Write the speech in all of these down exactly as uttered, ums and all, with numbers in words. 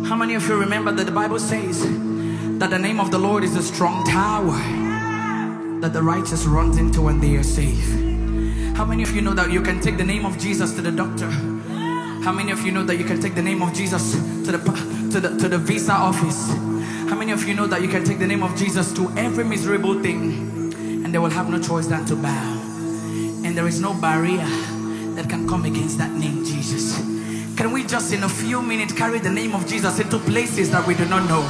How many of you remember that the Bible says that the name of the Lord is a strong tower that the righteous runs into when they are safe? How many of you know that you can take the name of Jesus to the doctor? How many of you know that you can take the name of Jesus to the to the to the visa office? How many of you know that you can take the name of Jesus to every miserable thing, and they will have no choice than to bow? And there is no barrier that can come against that name, Jesus. Can we just in a few minutes carry the name of Jesus into places that we do not know?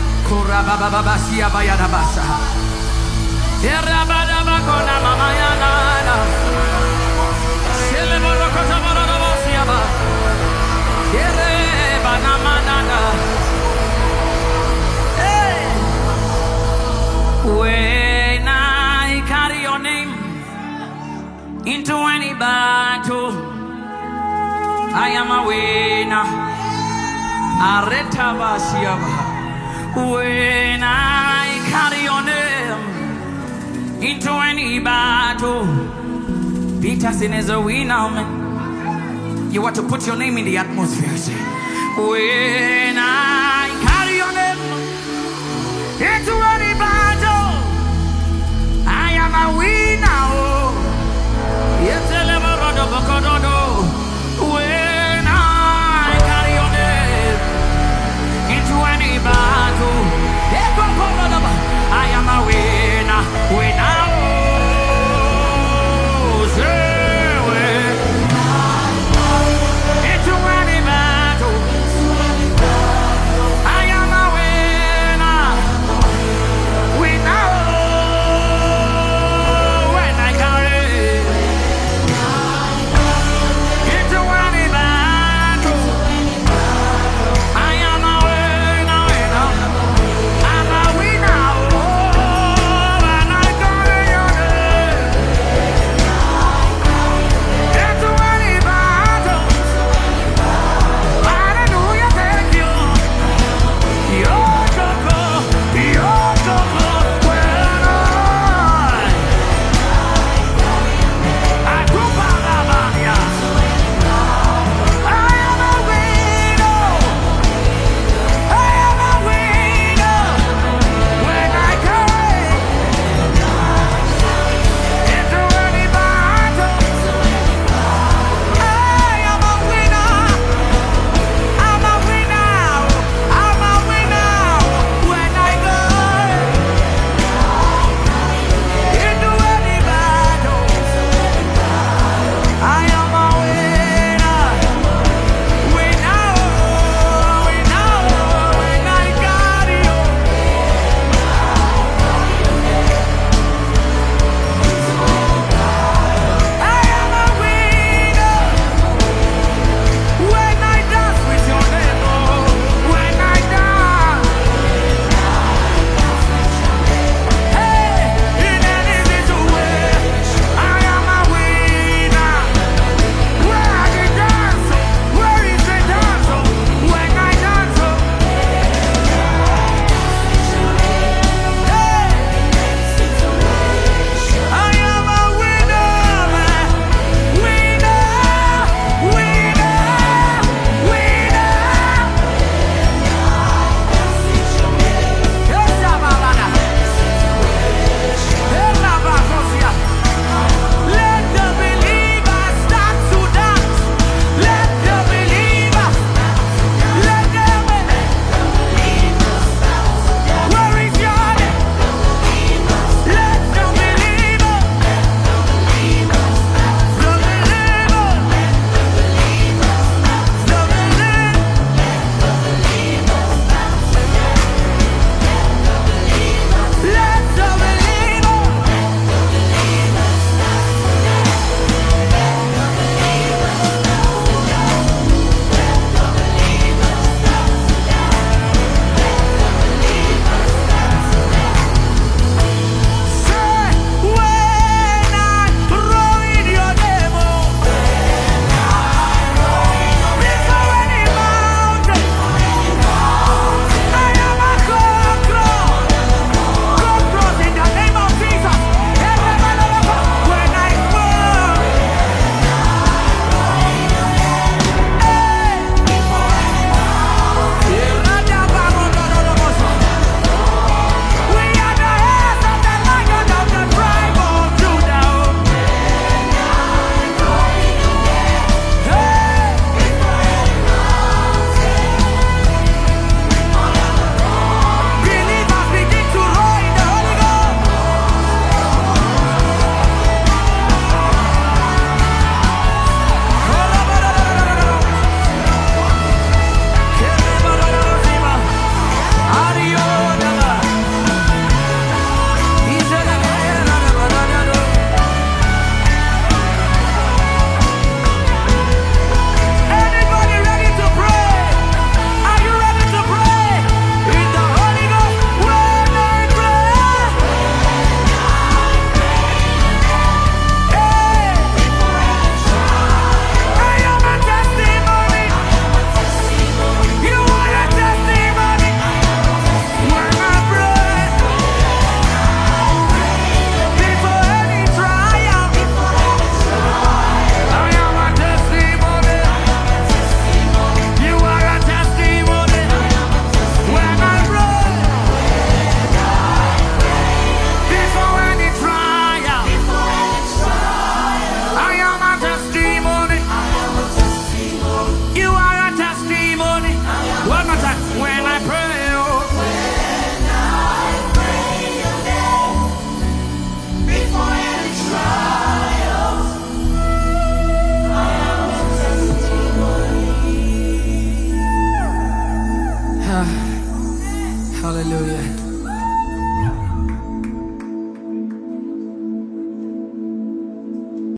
When I carry your name into any battle, I am a winner. When I carry your name into any battle, Peterson is a winner, man. You want to put your name in the atmosphere. When I